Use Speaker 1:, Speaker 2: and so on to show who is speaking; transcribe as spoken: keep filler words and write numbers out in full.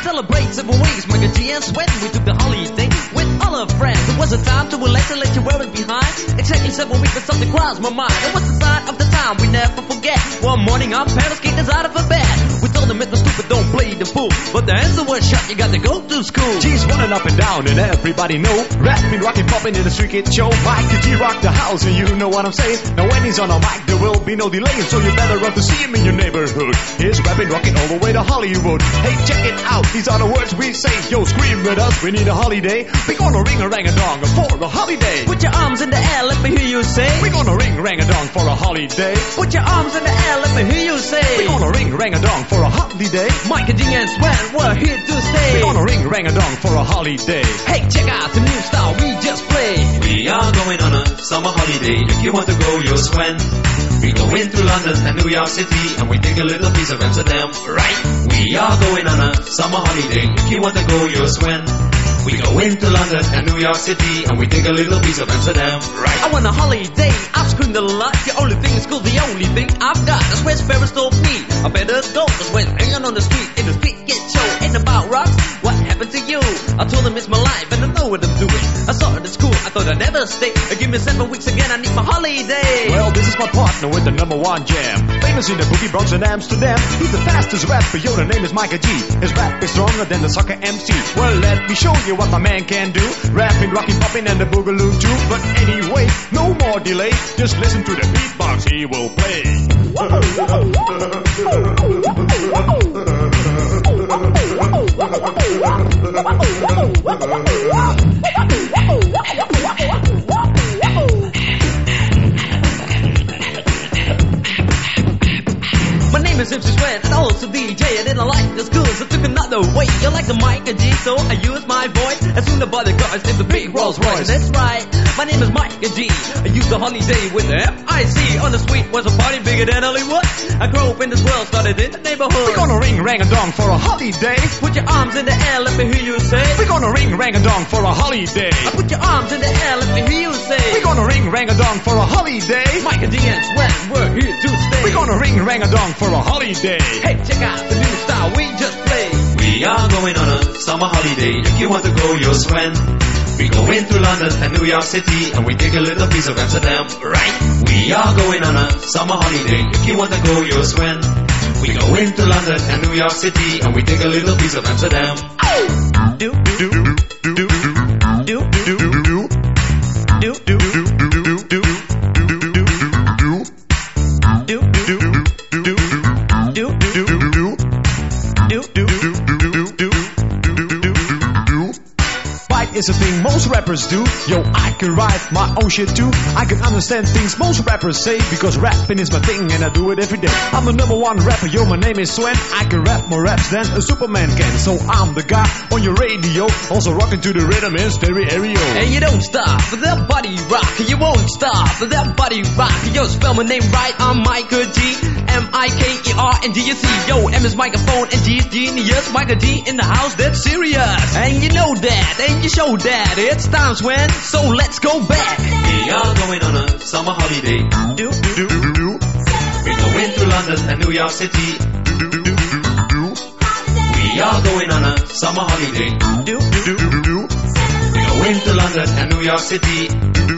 Speaker 1: celebrate several weeks, Micah G and Sweat. We took the holiday with all our friends. It was a time to relax and let you wear it behind. Exactly seven weeks, but something crossed my mind. It was the sign of the time we never forget. One morning our parents kicked us out of a bed. We told them it's not stupid, don't play the fool. But the answer was shut, you got to go to school.
Speaker 2: G's running up and down and everybody know. Rapping, rocking, popping in the street kid show. Micah G rock the house and you know what I'm saying. Now when he's on a mic there will be no delay, so you better run to see him in your neighborhood. He's rapping, rocking all the way to Hollywood. Hey, check it out, these are the words we say. Yo, scream with us, we need a holiday. We gonna ring a rang a dong for a holiday.
Speaker 1: Put your arms in the air, let me hear you say.
Speaker 2: We gonna ring rang a dong for a holiday.
Speaker 1: Put your arms in the air, let me hear you say.
Speaker 2: We gonna ring rang a dong for a holiday.
Speaker 1: Micah G and Sweat, we're here to stay.
Speaker 2: We gonna ring rang a dong for a holiday.
Speaker 1: Hey, check out the new style we just played.
Speaker 3: We are going on a summer holiday. If you want to go, you'll swim. We go into London and New York City, and we take a little piece of Amsterdam, right? We are going on a summer holiday. If you want to go, you'll swim. We go into London and New York City, and we take a little piece of Amsterdam, right?
Speaker 1: I want a holiday, I've screamed a lot. The only thing is cool, the only thing I've got. That's where Sparrows told me I better go. That's when hanging on the street in the street get show. Ain't about rocks, what happened to you? I told him it's my life and I know what I'm doing. I saw it at school, I thought I'd never stay. Give me seven weeks again, I need my holiday.
Speaker 2: Well, this is my partner with the number one jam. Famous in the boogie Bronx and Amsterdam. He's the fastest rapper, yo, the name is Micah G. His rap is stronger than the soccer M C. Well, let me show you what my man can do. Rapping, rocking, popping, and the boogaloo too. But anyway, no more delay. Just listen to the beatbox he will play.
Speaker 1: My name is M C Sweat and also D J. I didn't like the school, so took another way. You like the Micah G, so I use my voice. As soon as I buy the car, I the big Rolls Royce. That's right, my name is Micah G. I used the holiday with the F I C. On the street was a party bigger than Hollywood. I grew up in this world, started in the neighborhood.
Speaker 2: We're gonna ring rang a dong for a holiday.
Speaker 1: Put your arms in the air, let me hear you say.
Speaker 2: We're gonna ring rang a dong for a holiday.
Speaker 1: I put your arms in the air, let me hear you say.
Speaker 2: We're gonna ring rang a dong for a holiday.
Speaker 1: Micah G and Sweat, we're here to stay.
Speaker 2: We're gonna ring rang a dong for a holiday.
Speaker 1: Hey, check out the new style we just played.
Speaker 3: We are going on a summer holiday. If you want to go, you'll swim. We go into London and New York City, and we take a little piece of Amsterdam, right? We are going on a summer holiday. If you want to go, you'll swim. We go into London and New York City, and we take a little piece of Amsterdam.
Speaker 1: Do do do do do do do do do do do.
Speaker 2: Is a thing most rappers do. Yo, I can write my own shit too. I can understand things most rappers say, because rapping is my thing and I do it every day. I'm the number one rapper, yo, my name is Swen. I can rap more raps than a Superman can. So I'm the guy on your radio, also rocking to the rhythm in stereo.
Speaker 1: And you don't stop for that body rock. You won't stop for that body rock. Yo, spell my name right, I'm Micah G. M I K E R N D S E. Yo, M is microphone and G is genius. Micah G in the house, that's serious. And you know that, and you show that. It's time, Swen, so let's go back.
Speaker 3: We are going on a summer holiday.
Speaker 1: Do, do, do, do.
Speaker 3: We go into London and New York City. We are going on a summer holiday.
Speaker 1: Do, do, do, do.
Speaker 3: We go into London and New York City.